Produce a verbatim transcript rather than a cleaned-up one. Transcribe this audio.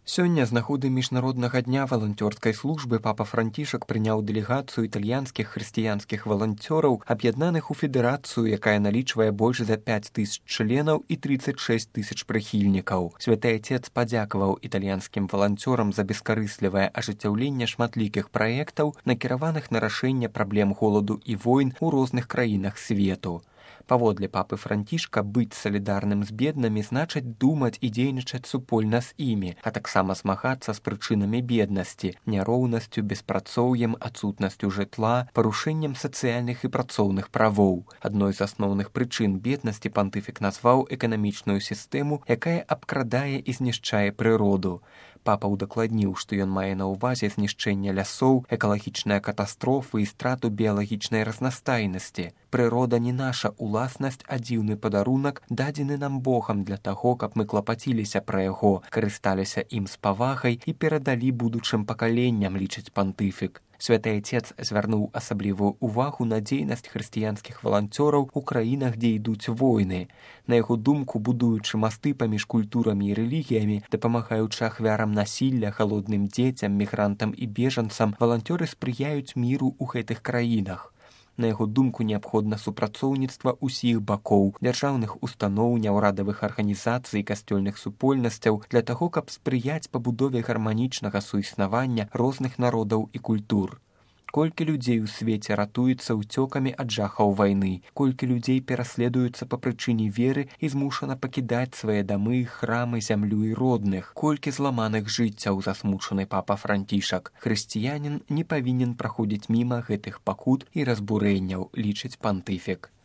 Сёння з нагоды міжнароднага дня валанцёрскай службы папа Францішак прыняў дэлегацыю італьянскіх хрысціянскіх валанцёраў, аб'яднаных у федэрацыю, якая налічвае больш за пяць тысяч членаў і тридцать шесть тысяч прыхільнікаў. Святы Отец падзякаваў італьянскім валанцёрам за бескарыслівае ажыццяўленне шматлікіх праектаў, накіраваных на рашэнне праблем голаду і войн у розных краінах свету. Паводле папы Францішка быць салідарным з беднымі значыць думаць і дзейнічаць супольна з імі, а таксама змагацца з прычынамі беднасці, няроўнасцю, беспрацоўем, адсутнасцю жытла, парушэннем сацыяльных і працоўных правоў. Адной з асноўных прычын беднасці пантыфік назваў эканамічную сістэму, якая абкрадае і знішчае прыроду. Папа ўдакладніў, што ён мае на ўвазе знішчэнне лясоў, экалагічныя катастрофы і страту біялагічнай разнастайнасці. Прырода не наша уласнасць, а дзіўны падарунак, дадзены нам Богам для таго, каб мы клапаціліся пра яго, карысталіся ім з павагай і перадалі будучым пакаленням, лічыць пантыфік. Святы Отец звярнуў асаблівую ўвагу на дзейнасць хрысціянскіх валанцёраў у краінах, дзе ідуць войны. На яго думку, будуючы масты паміж культурамі і рэлігіямі, дапамагаючы ахвярам насілля, халодным дзецям, мігрантам і бежанцам, валанцёры спрыяюць міру ў гэтых краінах. На яго думку, неабходна супрацоўніцтва ўсіх бакоў, дзяржаўных устаноў, няўрадавых арганізацый і касцёльных супольнасцяў для таго, каб спрыяць пабудове гарманічнага суіснавання розных народаў і культур. Колькі людзей у свеце ратуецца ўцёкамі ад жахаў вайны, колькі людзей пераследуюцца па прычыне веры і змушана пакідаць свае дамы, храмы, зямлю і родных, колькі зламаных жыццяў, засмучаны папа Францішак. Хрысціянін не павінен праходзіць міма гэтых пакут і разбурэнняў, лічыць пантыфік.